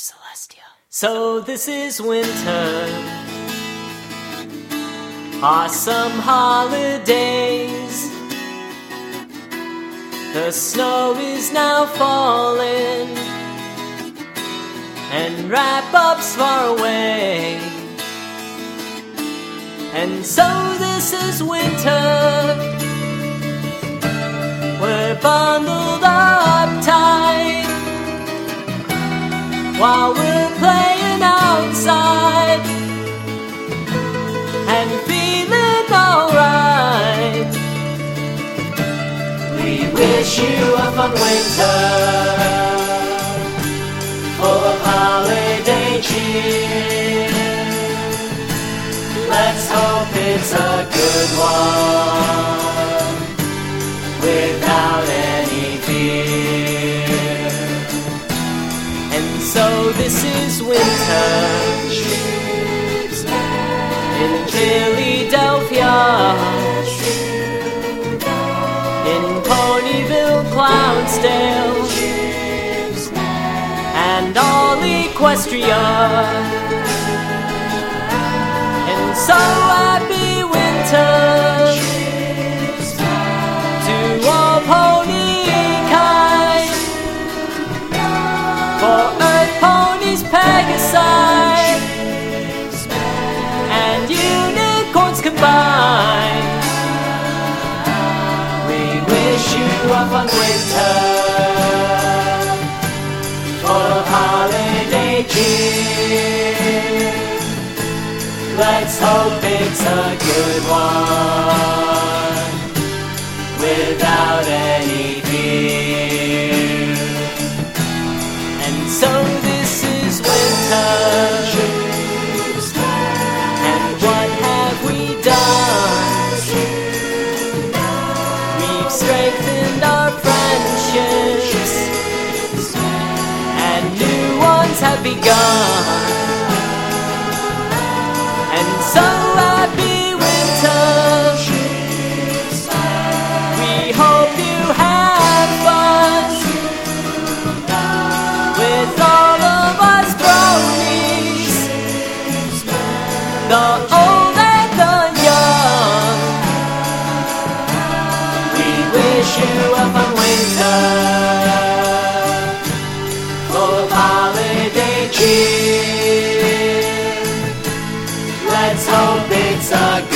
Celestia. So this is winter, awesome holidays. The snow is now falling, and wrap-ups far away. And so this is winter, we're bundled up tight, while we're playing outside and feeling alright. We wish you a fun winter, full of holiday cheer. Let's hope it's a good one, without any fear. And so this is winter in Philadelphia, in Ponyville, Clownsdale, and all Equestria. And so happy winter to all pony kind, for Earth ponies, Pegasi, and unicorns combined. We wish you a fun winter, full of holiday cheer. Let's hope it's a good one, without any fear. And so this is winter, and what have we done? We've strengthened our friendships, and new ones have begun. And so happy winter, we hope you have fun with all of us bronies, the old and the young. We wish you a fun winter, full of holiday cheer. Let's hope it's a